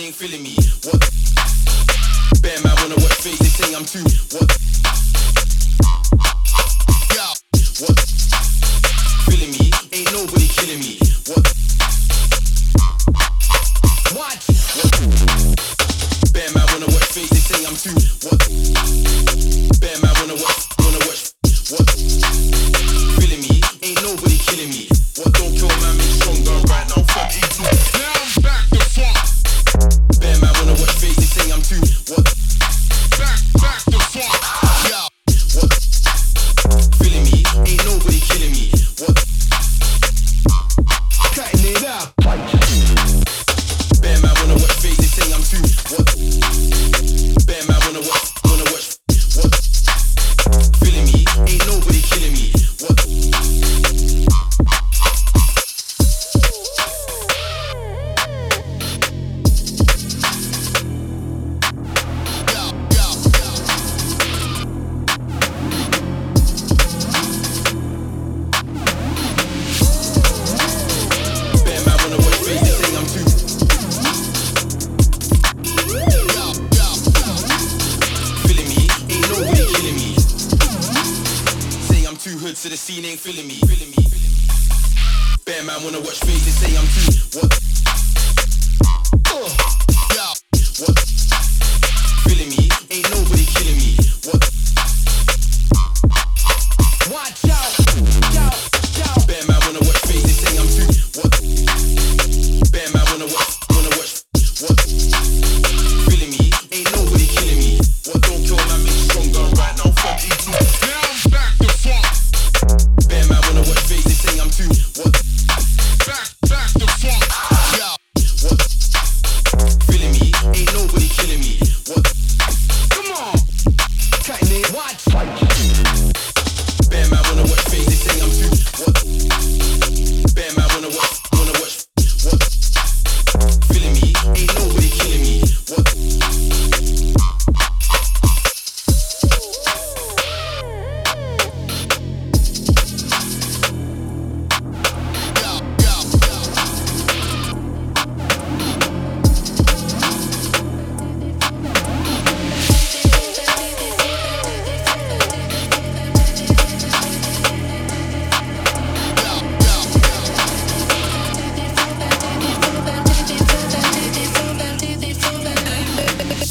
ain't feeling me. What? Bear man wanna watch face, they say I'm too. What? Yeah. What? Feeling me? Ain't nobody killing me. What? What? Bear man wanna watch face, they say I'm too. What? Bear man wanna watch. What? Feeling me? Ain't nobody killing me. What? Don't kill man, make stronger. Right now, fuck you. Now I'm back the fuck. Bear man wanna watch face, they say I'm too. What? Back the fuck. Yeah. What? Feeling me? Ain't nobody killing me. What? Cutting it up. Bear man wanna watch face, they say I'm too. What? Bear man wanna watch. What? Feeling me? Ain't nobody killing me. What? So the scene ain't feeling me. Bear man wanna watch face, they say I'm too. What?